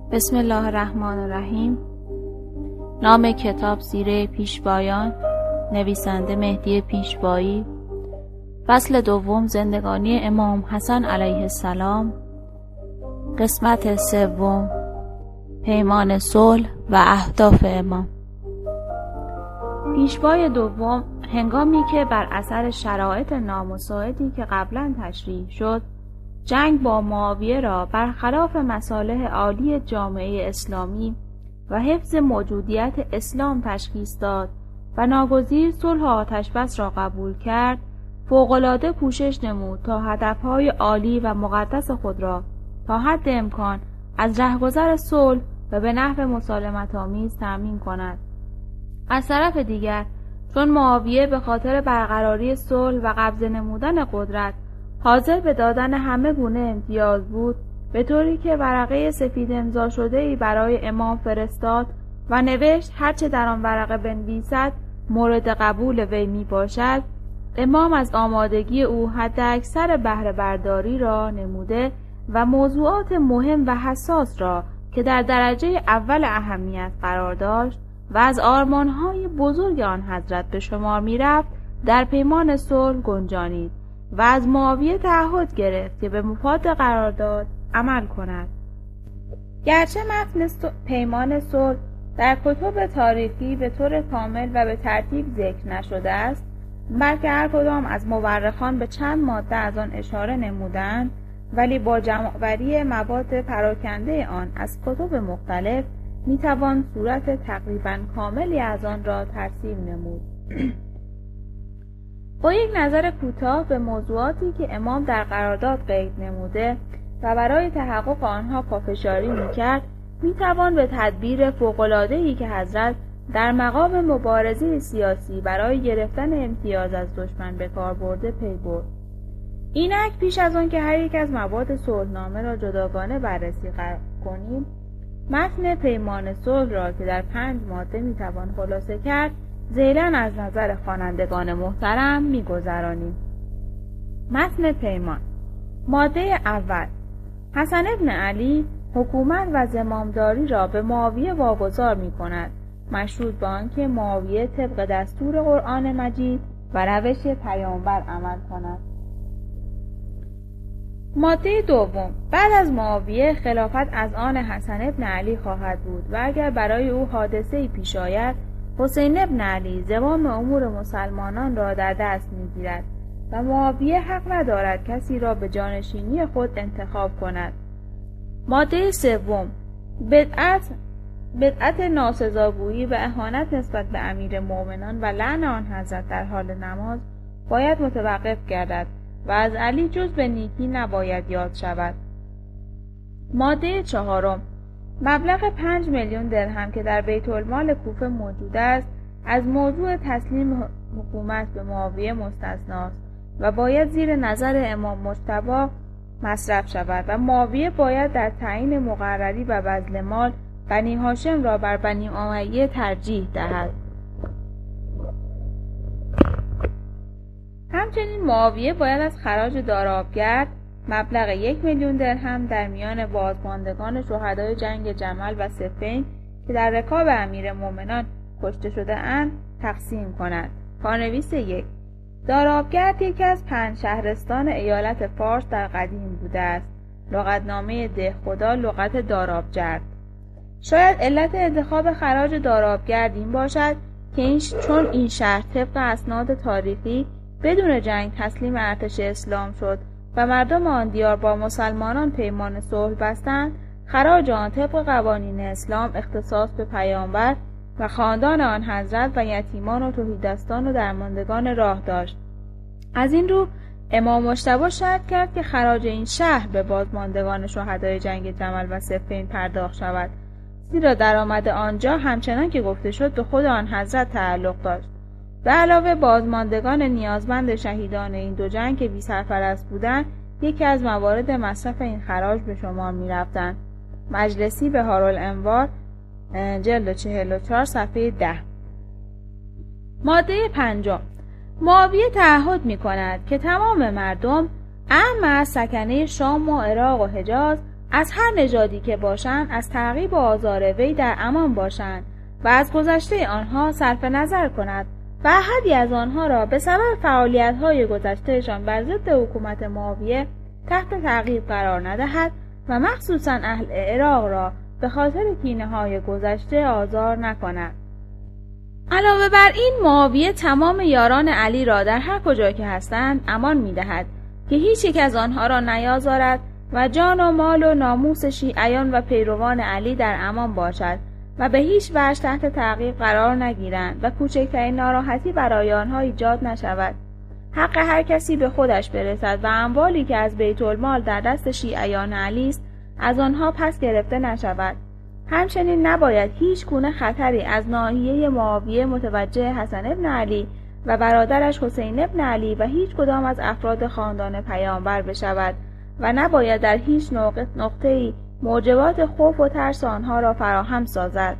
بسم الله الرحمن الرحیم. نام کتاب سیره پیشوایان، نویسنده مهدی پیشوایی. فصل دوم، زندگانی امام حسن علیه السلام. قسمت سوم، پیمان صلح و اهداف امام. پیشوای دوم هنگامی که بر اثر شرایط نامساعدی که قبلا تشریح شد، جنگ با معاویه را برخلاف مصالح عالی جامعه اسلامی و حفظ موجودیت اسلام تشخیص داد و ناگزیر صلح آتشبس را قبول کرد، فوق‌العاده کوشش نمود تا هدفهای عالی و مقدس خود را تا حد امکان از رهگذر صلح و به نحو مسالمت‌آمیز تأمین کند. از طرف دیگر، چون معاویه به خاطر برقراری صلح و قبضه نمودن قدرت حاضر به دادن همه گونه امتیاز بود، به طوری که ورقه سفید امضا شده‌ای برای امام فرستاد و نوشت هرچه در آن ورقه بنویسد مورد قبول وی می باشد، امام از آمادگی او حداکثر بهره برداری را نموده و موضوعات مهم و حساس را که در درجه اول اهمیت قرار داشت و از آرمان‌های بزرگ آن حضرت به شمار می‌رفت، در پیمان صلح گنجانید و از معاویه تعهد گرفت که به مفاد قرارداد عمل کند. گرچه متن پیمان صلح در کتب تاریخی به طور کامل و به ترتیب ذکر نشده است، بلکه هر کدام از مورخان به چند ماده از آن اشاره نمودند، ولی با جمع‌آوری مواد پراکنده آن از کتب مختلف میتوان صورت تقریباً کاملی از آن را ترسیم نمود. با یک نظر کوتاه به موضوعاتی که امام در قرارداد قید نموده و برای تحقق آنها پافشاری میکرد، میتوان به تدبیر فوق‌العاده‌ای که حضرت در مقام مبارزه سیاسی برای گرفتن امتیاز از دشمن به کار برده پی برد. اینک پیش از آن که هر یک از مواد صلحنامه را جداگانه بررسی کنیم، متن پیمان صلح را که در 5 ماده میتوان خلاصه کرد، ذیلاً از نظر خوانندگان محترم می‌گذرانیم. متن پیمان. ماده اول: حسن ابن علی حکومت و زمامداری را به معاویه واگذار می‌کند، مشروط به آنکه معاویه طبق دستور قرآن مجید و روش پیامبر عمل کند. ماده دوم: بعد از معاویه خلافت از آن حسن ابن علی خواهد بود و اگر برای او حادثه‌ای پیش آید، حسین ابن علی زمام امور مسلمانان را در دست می‌گیرد و معاویه حق ندارد کسی را به جانشینی خود انتخاب کند. ماده سوم: بدعت ناسزاگویی و اهانت نسبت به امیر مومنان و لعن آن حضرت در حال نماز باید متوقف گردد و از علی جز به نیکی نباید یاد شود. ماده چهارم: مبلغ 5 میلیون درهم که در بیت المال کوفه موجود است، از موضوع تسلیم حکومت به معاویه مستثناست و باید زیر نظر امام مجتبی مصرف شود و معاویه باید در تعیین مقرری و بذل مال بنی هاشم را بر بنی امیه ترجیح دهد. همچنین معاویه باید از خراج دارابگرد مبلغ 1 میلیون درهم در میان بازماندگان شهدای جنگ جمل و صفین که در رکاب امیر مومنان کشته شده اند تقسیم کند. پانویس 1: دارابگرد یکی از 5 شهرستان ایالت فارس در قدیم بوده است. لغتنامه دهخدا لغت دارابجرد. شاید علت انتخاب خراج دارابگرد این باشد که چون این شهر طبق اسناد تاریخی بدون جنگ تسلیم ارتش اسلام شد و مردم آن دیار با مسلمانان پیمان صلح بستند، خراج آن طبق قوانین اسلام اختصاص به پیامبر و خاندان آن حضرت و یتیمان و تهیدستان و درماندگان راه داشت. از این رو امام مجتبی شرط کرد که خراج این شهر به بازماندگان شهدای جنگ جمل و صفین پرداخت شود، زیرا درآمد آنجا همچنان که گفته شد به خود آن حضرت تعلق داشت. به علاوه بازماندگان نیازمند شهیدان این دو جنگ که بی سرپرست بودند، یکی از موارد مصرف این خراج به شمار می رفتند. مجلسی بهارالانوار جلد 44 صفحه 10. ماده 5: معاویه تعهد می کند که تمام مردم اعم از سکنه شام و عراق و حجاز از هر نژادی که باشند از تعقیب و آزار وی در امان باشند و از گذشته آنها صرف نظر کند و احدی از آنها را به سبب فعالیت‌های گذشتهشان بر ضد حکومت معاویه تحت تعقیب قرار ندهد و مخصوصاً اهل عراق را به خاطر کینه‌های گذشته آزار نکند. علاوه بر این معاویه تمام یاران علی را در هر کجا که هستند امان می‌دهد که هیچ یک از آنها را نیازارد و جان و مال و ناموس شیعیان و پیروان علی در امان باشد و به هیچ وجه تحت تعقیب قرار نگیرند و کوچکترین ناراحتی برای آنها ایجاد نشود. حق هر کسی به خودش برسد و اموالی که از بیت المال در دست شیعیان علی است از آنها پس گرفته نشود. همچنین نباید هیچ گونه خطری از ناحیه معاویه متوجه حسن ابن علی و برادرش حسین ابن علی و هیچ کدام از افراد خاندان پیامبر بشود و نباید در هیچ نقطه‌ای موجبات خوف و ترس آنها را فراهم سازد.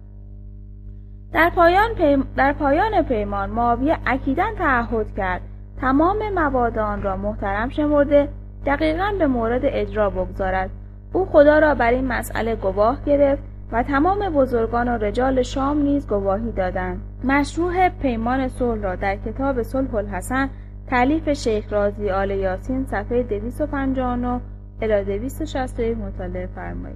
در پایان پیمان معاویه اکیداً تعهد کرد تمام مواد آن را محترم شمرده دقیقاً به مورد اجرا بگذارد. او خدا را بر این مسئله گواه گرفت و تمام بزرگان و رجال شام نیز گواهی دادند. مشروح پیمان صلح را در کتاب صلح الحسن تألیف شیخ رازی آل یاسین صفحه 259 الی 261 مطالعه فرمایید.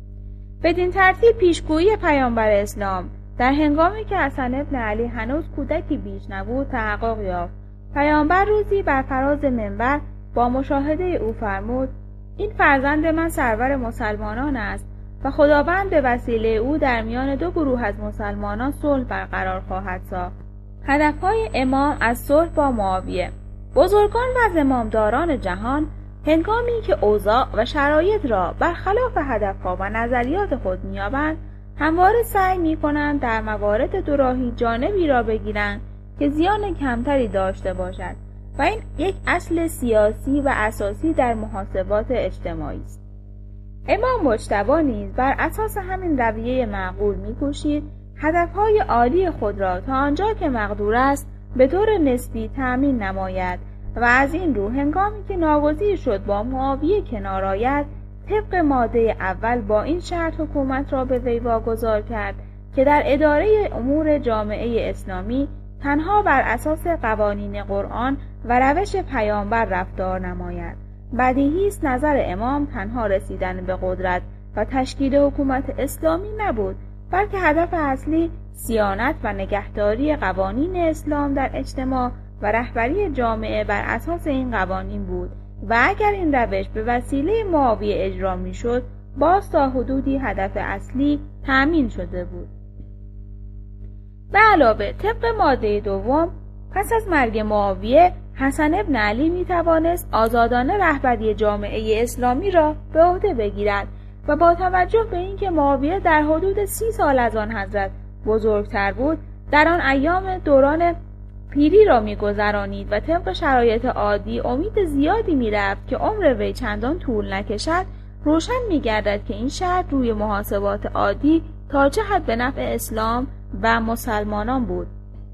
بدین ترتیب پیشگویی پیامبر اسلام در هنگامی که حسن ابن علی هنوز کودکی بیش نبود تحقق یافت. پیامبر روزی بر فراز منبر با مشاهده او فرمود: این فرزند من سرور مسلمانان است و خداوند به وسیله او در میان دو گروه از مسلمانان صلح برقرار خواهد ساخت. هدفهای امام از صلح با معاویه. بزرگان و زمامداران جهان هنگامی که اوضاع و شرایط را برخلاف هدفها و نظریات خود می‌یابند، همواره سعی می‌کنند در موارد دوراهی جانبی را بگیرند که زیان کمتری داشته باشد و این یک اصل سیاسی و اساسی در محاسبات اجتماعی است. امام مجتبی نیز بر اساس همین رویه معقول می‌کوشید هدفهای عالی خود را تا آنجا که مقدور است به طور نسبی تأمین نماید و از این رو هنگامی که ناگزیر شد با معاویه کنار آید، طبق ماده اول با این شرط حکومت را به وی واگذار کرد که در اداره امور جامعه اسلامی تنها بر اساس قوانین قرآن و روش پیامبر رفتار نماید. بدیهی است نظر امام تنها رسیدن به قدرت و تشکیل حکومت اسلامی نبود، بلکه هدف اصلی صیانت و نگهداری قوانین اسلام در اجتماع و رهبری جامعه بر اساس این قوانین بود و اگر این روش به وسیله معاویه اجرا میشد، باز تا حدودی هدف اصلی تأمین شده بود. به علاوه طبق ماده دوم، پس از مرگ معاویه حسن ابن علی می توانست آزادانه رهبری جامعه اسلامی را به عهده بگیرد و با توجه به اینکه معاویه در حدود 30 سال از آن حضرت بزرگتر بود، در آن ایام دوران پیری را می‌گذرانید و طبق شرایط عادی امید زیادی می‌رفت که عمر وی چندان طول نکشد، روشن می‌گردد که این شرط روی محاسبات عادی تا چه حد به نفع اسلام و مسلمانان بود.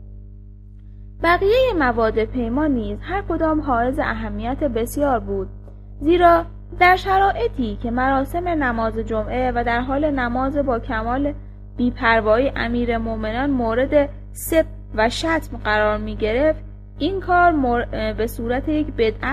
بقیه مواد پیمان نیز هر کدام حائز اهمیت بسیار بود، زیرا در شرایطی که مراسم نماز جمعه و در حال نماز با کمال بی‌پروایی امیر مومنان مورد سب و شتم قرار می گرفت، این کار به صورت یک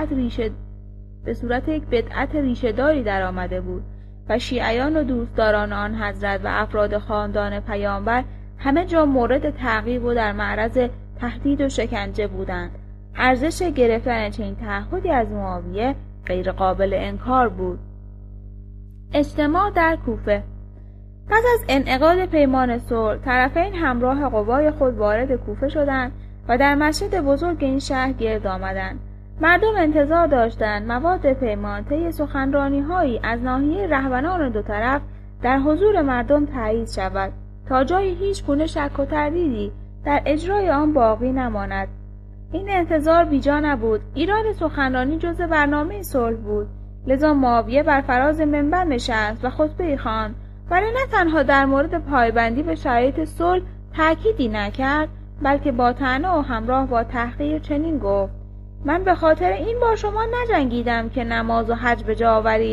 بدعت ریشه‌داری در آمده بود و شیعیان و دوستداران آن حضرت و افراد خاندان پیامبر همه جا مورد تعقیب و در معرض تهدید و شکنجه بودند. ارزش گرفتن چنین تعهدی از معاویه غیر قابل انکار بود. اجتماع در کوفه. پس از انعقاد پیمان صلح، طرفین همراه قوای خود وارد کوفه شدند و در مسجد بزرگ این شهر گرد آمدند. مردم انتظار داشتند مواد پیمان طی سخنرانی‌هایی از ناحیه رهبران دو طرف در حضور مردم تایید شود تا جای هیچ گونه شک و تردیدی در اجرای آن باقی نماند. این انتظار بیجا نبود. ایراد سخنرانی جزء برنامه صلح بود، لذا معاویه بر فراز منبر نشست و خطبه خواند، ولی نه تنها در مورد پایبندی به شرایط صلح تأکیدی نکرد، بلکه با طعنه و همراه با تحقیر چنین گفت: من به خاطر این با شما نجنگیدم که نماز و حج به جا آورید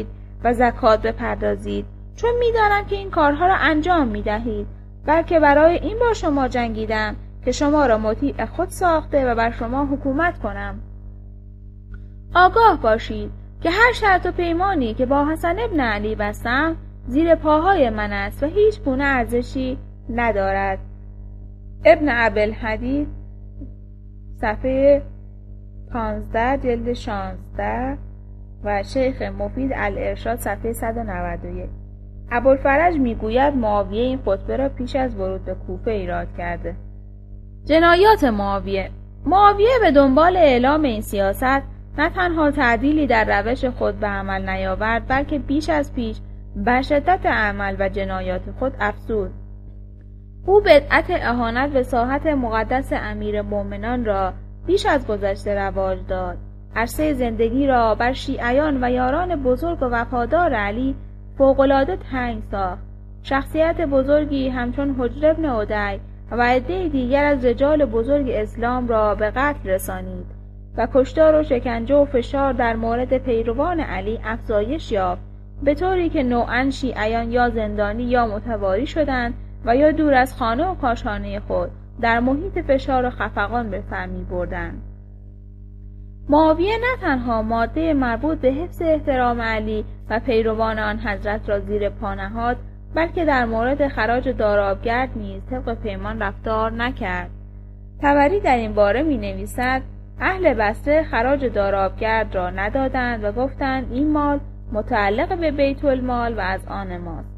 و زکات بپردازید، چون می‌دانم که این کارها را انجام می‌دهید، بلکه برای این با شما جنگیدم که شما را مطیع خود ساخته و بر شما حکومت کنم. آگاه باشید که هر شرط و پیمانی که با حسن ابن علی بستم زیر پاهای من است و هیچ گونه ارزشی ندارد. ابن ابوالحدید صفحه 15 جلد 16 و شیخ مفید الارشاد صفحه 191. ابوالفرج میگوید معاویه این خطبه را پیش از ورود به کوفه ایراد کرده. جنایات معاویه به دنبال اعلام این سیاست نه تنها تعدیلی در روش خود به عمل نیاورد، بلکه بیش از پیش بر شدت عمل و جنایات خود افزود. او بدعت اهانت به ساحت مقدس امیر مومنان را بیش از گذشته رواج داد. عرصه زندگی را بر شیعیان و یاران بزرگ و وفادار علی فوق‌العاده تنگ ساخت. شخصیت بزرگی همچون حجر ابن عدی و عده دیگر از رجال بزرگ اسلام را به قتل رسانید و کشتار و شکنجه و فشار در مورد پیروان علی افزایش یافت، به طوری که نوعاً شیعیان یا زندانی یا متواری شدند و یا دور از خانه و کاشانه خود در محیط فشار و خفقان به سر می‌بردند. معاویه نه تنها ماده مربوط به حفظ احترام علی و پیروان آن حضرت را زیر پا نهاد، بلکه در مورد خراج دارابگرد نیز طبق پیمان رفتار نکرد. طبری در این باره می‌نویسد: اهل بصره خراج دارابگرد را ندادند و گفتند این مال متعلق به بیت المال و از آن ماست.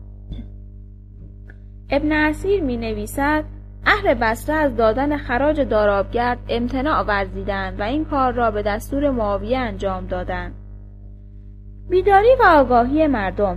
ابن اسیر می‌نویسد: اهل بصره از دادن خراج دارابگرد امتناع ورزیدند و این کار را به دستور معاویه انجام دادند. بیداری و آگاهی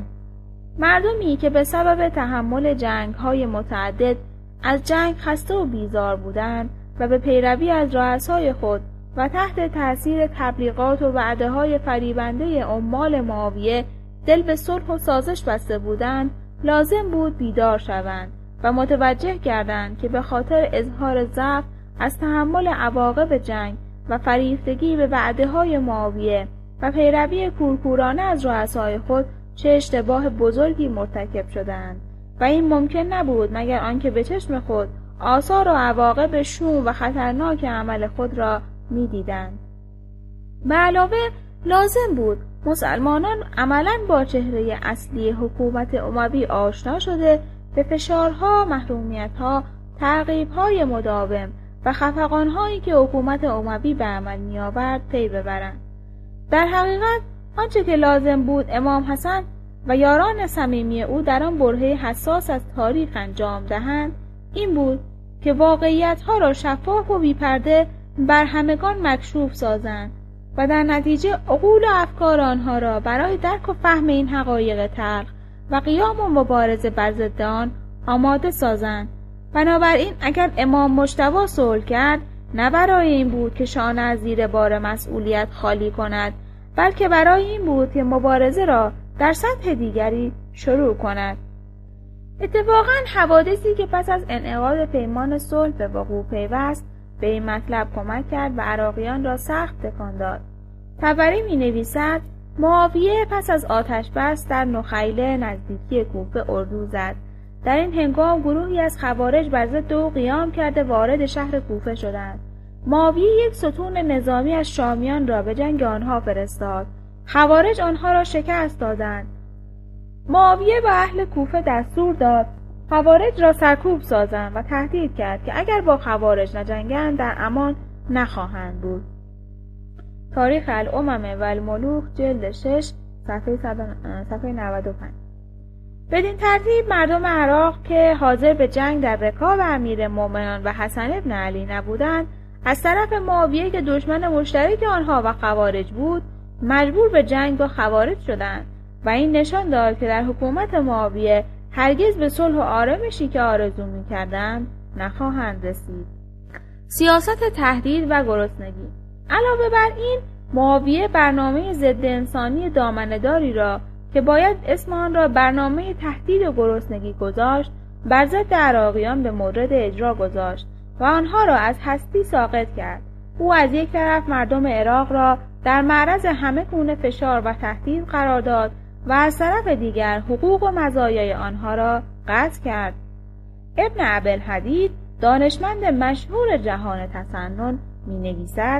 مردمی که به سبب تحمل جنگ‌های متعدد از جنگ خسته و بیزار بودند و به پیروی از رؤسای خود و تحت تأثیر تبلیغات و وعده‌های فریبنده عمال معاویه دل به صلح و سازش بسته بودند، لازم بود بیدار شوند و متوجه گردند که به خاطر اظهار ضعف از تحمل عواقب جنگ و فریفتگی به وعده‌های معاویه و پیروی کورکورانه از رؤسای خود چه اشتباه بزرگی مرتکب شدند و این ممکن نبود مگر آنکه به چشم خود آثار و عواقب شوم و خطرناک عمل خود را می‌دیدند. به علاوه لازم بود مسلمانان عملاً با چهره اصلی حکومت اموی آشنا شده به فشارها، محرومیت‌ها، تعقیب‌های مداوم و خفقان‌هایی که حکومت اموی به عمل می‌آورد پی ببرند. در حقیقت آنچه که لازم بود امام حسن و یاران صمیمی او در آن برهه حساس از تاریخ انجام دهند این بود که واقعیت‌ها را شفاف و بی‌پرده بر همگان مکشوف سازند و در نتیجه عقول و افکار آنها را برای درک و فهم این حقایق تلخ و قیام و مبارزه بر ضد آن آماده سازند. بنابراین اگر امام مجتبی صلح کرد نه برای این بود که شانه از زیر بار مسئولیت خالی کند، بلکه برای این بود که مبارزه را در سطح دیگری شروع کند. اتفاقاً حوادثی که پس از انعقاد پیمان صلح به وقوع پیوست به این مطلب کمک کرد و عراقیان را سخت تکان داد. طبری می‌نویسد: معاویه پس از آتش بس در نخیله نزدیکی کوفه اردو زد. در این هنگام گروهی از خوارج بر ضد او قیام کرده وارد شهر کوفه شدند. معاویه یک ستون نظامی از شامیان را به جنگ آنها فرستاد. خوارج آنها را شکست دادند. معاویه به اهل کوفه دستور داد خوارج را سرکوب سازند و تهدید کرد که اگر با خوارج نجنگند در امان نخواهند بود. تاریخ الامم و الملوک جلد 6 صفحه 95. بدین ترتیب مردم عراق که حاضر به جنگ در رکاب امیر مومنان و حسن ابن علی نبودند، از طرف معاویه که دشمن مشترک آنها و خوارج بود مجبور به جنگ با خوارج شدند و این نشان داد که در حکومت معاویه هرگز به صلح و آرامشی که آرزو می‌کردند نخواهند رسید. سیاست تهدید و گرسنگی. علاوه بر این معاویه برنامه ضد انسانی دامنه‌داری را که باید اسم آن را برنامه تهدید و گرسنگی گذاشت بر ضد عراقیان به مورد اجرا گذاشت و آنها را از هستی ساقط کرد. او از یک طرف مردم عراق را در معرض همه گونه فشار و تهدید قرار داد و از طرف دیگر حقوق و مزایای آنها را قطع کرد. ابن ابی‌الحدید دانشمند مشهور جهان تسنن می‌نویسد: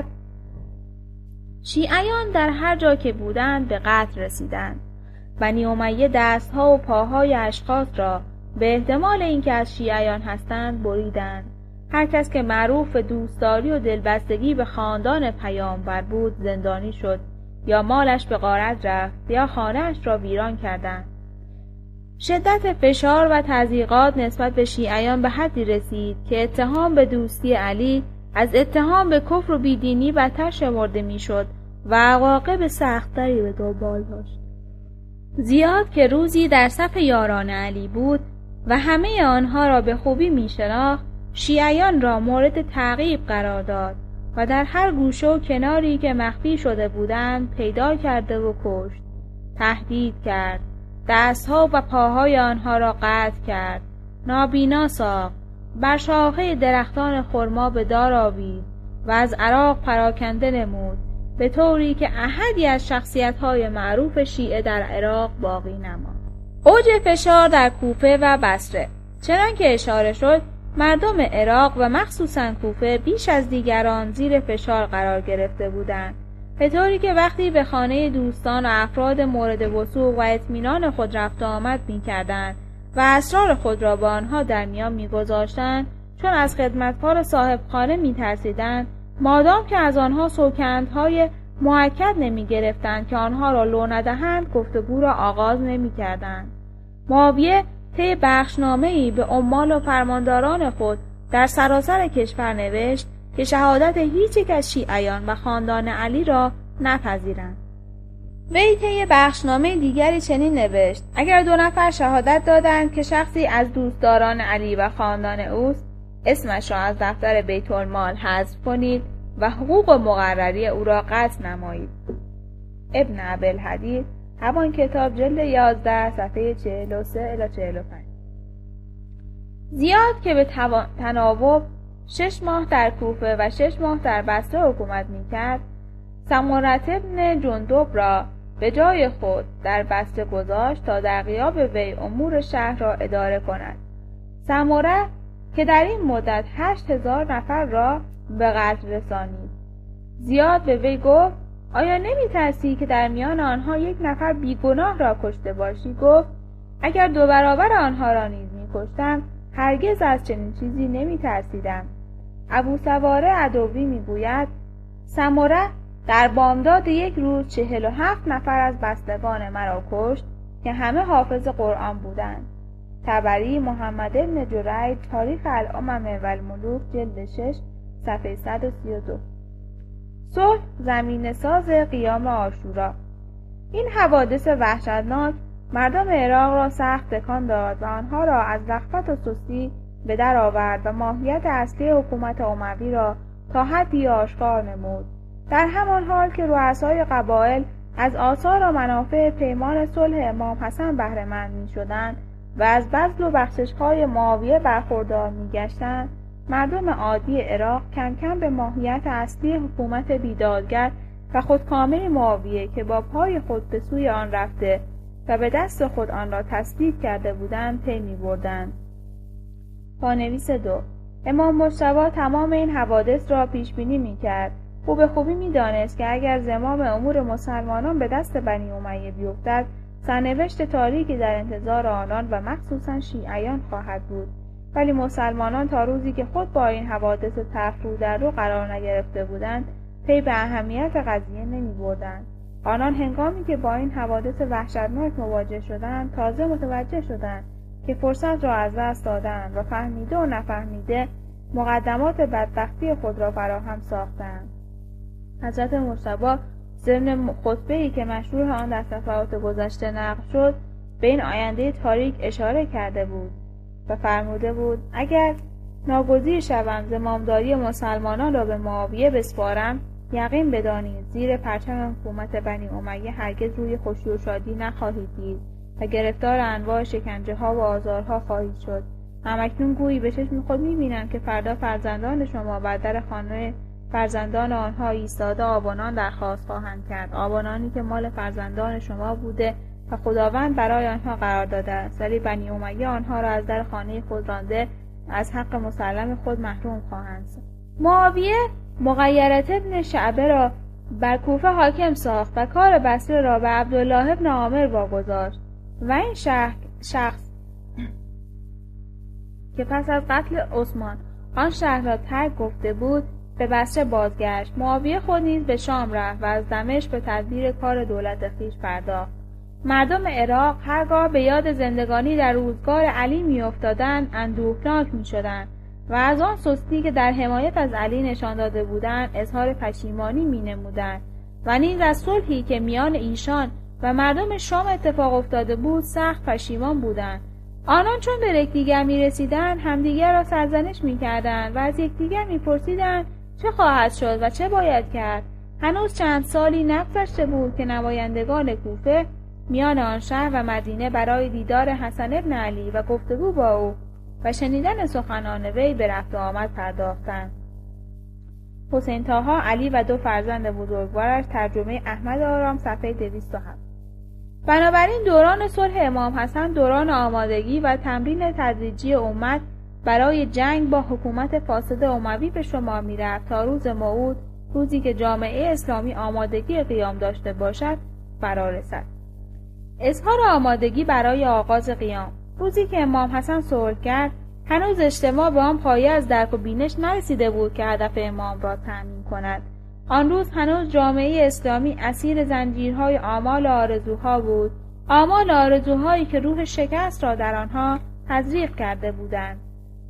شیعیان در هر جا که بودند به قتل رسیدند. بنی امیه دستها و پاهای اشخاص را به احتمال اینکه از شیعیان هستند بریدند. هر کس که معروف به دوستداری و دلبستگی به خاندان پیامبر بود زندانی شد، یا مالش به غارت رفت یا خانه‌اش را ویران کردند. شدت فشار و تضییقات نسبت به شیعیان به حدی رسید که اتهام به دوستی علی از اتهام به کفر و بیدینی بدتر شمرده میشد و عواقب سخت‌تری به دنبال داشت. زیاد که روزی در صف یاران علی بود و همه آنها را به خوبی میشناخت، شیعیان را مورد تعقیب قرار داد و در هر گوشه و کناری که مخفی شده بودند پیدا کرده و کشت. تهدید کرد، دستها و پاهای آنها را قطع کرد، نابینا ساخت، بر شاخه درختان خرما به دار آویخت و از عراق پراکنده نمود، به طوری که احدی از شخصیت‌های معروف شیعه در عراق باقی نماند. اوج فشار در کوفه و بصره. چنان که اشاره شد، مردم عراق و مخصوصاً کوفه بیش از دیگران زیر فشار قرار گرفته بودند، به طوری که وقتی به خانه دوستان و افراد مورد وثوق و اطمینان خود رفت و آمد می‌کردند و اسرار خود را با آنها در میان می‌گذاشتند، چون از خدمتکار صاحب خانه می‌ترسیدند مادام که از آنها سوگندهای مؤکد نمی‌گرفتند که آنها را لو ندهند، گفتگو را آغاز نمی‌کردند. معاویه طی بخشنامه‌ای به عمال و فرمانداران خود در سراسر کشور نوشت که شهادت هیچ یک از شیعیان و خاندان علی را نپذیرند. وی طی بخشنامه دیگری چنین نوشت: اگر 2 نفر شهادت دادند که شخصی از دوستداران علی و خاندان اوست، اسمش را از دفتر بیت المال حذف کنید و حقوق مقرری او را قطع نمایید. ابن ابی‌الحدید، همان کتاب جلد 11 صفحه 43 الی 45. زیاد که به تناوب 6 ماه در کوفه و 6 ماه در بصره حکومت می‌کرد، سمره بن جندب را به جای خود در بصره گذاشت تا در غیاب وی امور شهر را اداره کند. سمره که در این مدت 8000 نفر را به قتل رسانید. زیاد به وی گفت: آیا نمی ترسی که در میان آنها 1 نفر بیگناه را کشته باشی؟ گفت: اگر 2 برابر آنها را نیز می کشتم، هرگز از چنین چیزی نمی ترسیدم. ابو سواره عدوی می گوید: سمره در بامداد 1 روز 47 نفر از بستگان مرا کشت که همه حافظ قرآن بودند. طبری، محمد بن جرید، تاریخ الامم و الملوک، جلد 6 صفحه 132. صلح زمینه ساز قیام عاشورا. این حوادث وحشتناک مردم عراق را سخت تکان داد و آنها را از لخبط و سستی به در آورد و ماهیت اصلی حکومت اموی را تا حدی آشکار نمود. در همان حال که رؤسای قبایل از آثار و منافع پیمان صلح امام حسن بهره مند می‌شدند و از بذل و بخشش‌های معاویه برخوردار می‌گشتند، مردم عادی عراق کم کم به ماهیت اصلی حکومت بیدادگر و خودکامه معاویه که با پای خود به سوی آن رفته و به دست خود آن را تسلید کرده بودند پی می‌بردند. پانویس 2. امام مجتبی تمام این حوادث را پیش بینی می‌کرد. او به خوبی می‌دانست که اگر زمام امور مسلمانان به دست بنی امیه بیفتد، سرنوشت تاریکی در انتظار آنان و مخصوصاً شیعیان خواهد بود. ولی مسلمانان تا روزی که خود با این حوادث تلخ رو در رو قرار نگرفته بودند، پی به اهمیت قضیه نمی‌بردند. آنان هنگامی که با این حوادث وحشتناک مواجه شدند، تازه متوجه شدند که فرصت را از دست دادند و فهمیده و نفهمیده مقدمات بدبختی خود را فراهم ساختند. حضرت مجتبی ضمن خطبه‌ای که مشروح آن در صفحات گذشته نقل شد، به این آینده تاریک اشاره کرده بود و فرموده بود: اگر ناگزیر شوم زمامداری مسلمانان را به معاویه بسپارم، یقین بدانید زیر پرچم حکومت بنی امیه هرگز روی خوشی و شادی نخواهید دید و گرفتار انواع شکنجه‌ها و آزارها خواهید شد. همکنون گویی به چشم خود می‌بینم که فردا فرزندان شما بر در خانه فرزندان آنها ایستاده آبانان درخواست خواهند کرد، آبانانی که مال فرزندان شما بوده و خداوند برای آنها قرار داده است، ولی بنی امیه آنها را از در خانه خود رانده از حق مسلم خود محروم خواهند ساخت. معاویه مغیرة ابن شعبه را بر کوفه حاکم ساخت و کار بصره را به عبدالله ابن عامر واگذاشت و این شخص که پس از قتل عثمان آن شهر را ترک گفته بود به بصره بازگشت. معاویه خود نیز به شام رفت و از دمشق به تدبیر کار دولت خویش پرداخت. مردم عراق هرگاه به یاد زندگانی در روزگار علی میافتادند اندوهناک میشدند و از آن سستی که در حمایت از علی نشان داده بودند اظهار پشیمانی مینمودند و نیز از صلحی که میان ایشان و مردم شام اتفاق افتاده بود سخت پشیمان بودند. آنان چون به یکدیگر میرسیدند همدیگر را سرزنش میکردند و از یکدیگر میپرسیدند چه خواهد شد و چه باید کرد. هنوز چند سالی نگذشته بود که نمایندگان کوفه میان آن شهر و مدینه برای دیدار حسن ابن علی و گفتگو با او و شنیدن سخنان وی به رفت و آمد پرداختند. حسین طاها علی و 2 فرزند بزرگوارش. ترجمه احمد آرام، صفحه 207. بنابراین دوران صلح امام حسن دوران آمادگی و تمرین تدریجی امت برای جنگ با حکومت فاسد اموی به شمار می‌رفت تا روز موعود، روزی که جامعه اسلامی آمادگی قیام داشته باشد، فرا رسد. اظهار آمادگی برای آغاز قیام. روزی که امام حسن صلح کرد هنوز اجتماع به آن پایه از درک و بینش نرسیده بود که هدف امام را تأمین کند. آن روز هنوز جامعه اسلامی اسیر زنجیرهای آمال و آرزوها بود، آمال و آرزوهایی که روح شکست را در آنها تزریق کرده بودند.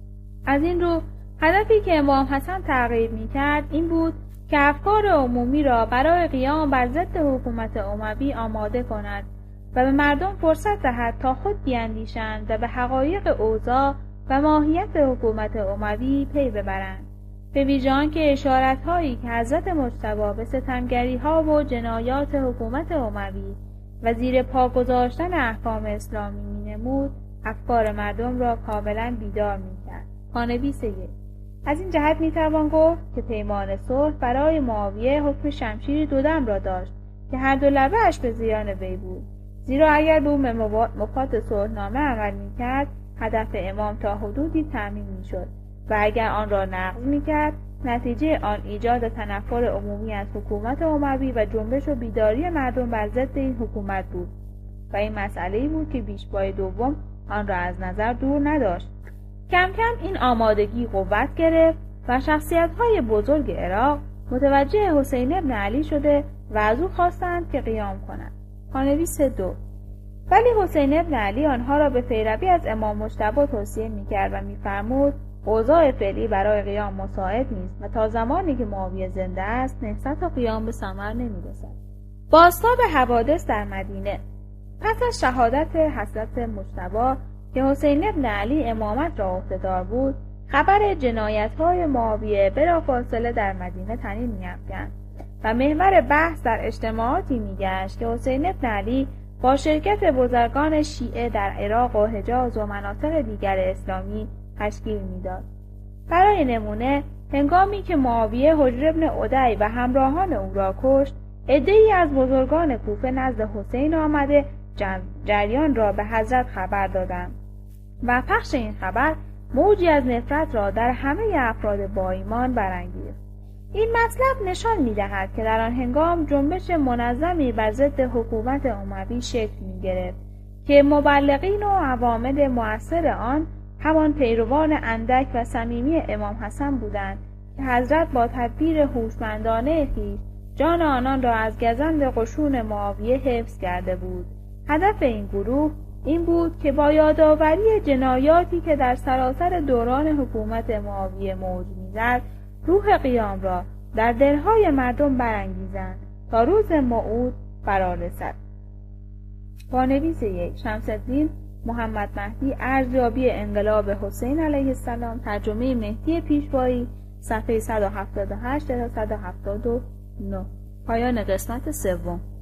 از این رو هدفی که امام حسن تغییر می‌کرد این بود که افکار عمومی را برای قیام بر ضد حکومت اموی آماده کند و به مردم فرصت دهد تا خود بیاندیشند و به حقایق اوضاع و ماهیت حکومت اموی پی ببرند. به ویژه آنکه اشارت‌هایی که حضرت مجتبی به ستمگری‌ها و جنایات حکومت اموی و زیر پا گذاشتن احکام اسلامی می‌نمود، افکار مردم را کاملاً بیدار می‌کرد. پانویس 1. از این جهت می‌توان گفت که پیمان صلح برای معاویه حکم شمشیر 2 دم را داشت که هر 2 لبه‌اش به زیان وی بود، زیرا اگر به مفاد صلحنامه عمل می‌کرد هدف امام تا حدودی تأمین می‌شد و اگر آن را نقض می‌کرد نتیجه آن ایجاد تنفر عمومی از حکومت اموی و جنبش و بیداری مردم بر ضد این حکومت بود و این مسئله‌ای بود که پیشوای دوم آن را از نظر دور نداشت. کم کم این آمادگی قوت گرفت و شخصیت‌های بزرگ عراق متوجه حسین ابن علی شده و از او خواستند که قیام کند. پانویس 2. ولی حسین ابن علی آنها را به پیروی از امام مجتبی توصیه می‌کرد و می‌فرمود اوضاع فعلی برای قیام مساعد نیست و تا زمانی که معاویه زنده است نهضت و قیام به ثمر نمی‌رسد. بازتاب حوادث در مدینه. پس از شهادت حضرت مجتبی که حسین ابن علی امامت را عهده‌دار بود، خبر جنایت‌های معاویه بلافاصله در مدینه طنین می‌افکند و محور بحث در اجتماعاتی می‌گشت که حسین ابن علی با شرکت بزرگان شیعه در عراق و حجاز و مناطق دیگر اسلامی تشکیل می‌داد. برای نمونه هنگامی که معاویه حجر ابن عدی و همراهان او را کشت، عده‌ای از بزرگان کوفه نزد حسین آمده جریان را به حضرت خبر دادند و پخش این خبر موجی از نفرت را در همه افراد با ایمان برانگیخت. این مطلب نشان می‌دهد که در آن هنگام جنبش منظمی بر ضد حکومت اموی شکل می‌گرفت که مبلغین و عوامل مؤثر آن همان پیروان اندک و صمیمی امام حسن بودند که حضرت با تدبیر هوشمندانه خویش جان آنان را از گزند قشون معاویه حفظ کرده بود. هدف این گروه این بود که با یادآوری جنایاتی که در سراسر دوران حکومت معاویه موج می‌زد، روح قیام را در دلهای مردم برانگیزند تا روز موعود فرا رسد. پانویس 1. شمس‌الدین محمد مهدی، ارزیابی انقلاب حسین علیه السلام، ترجمه مهدی پیشوایی، صفحه 178 تا 179. پایان قسمت 3.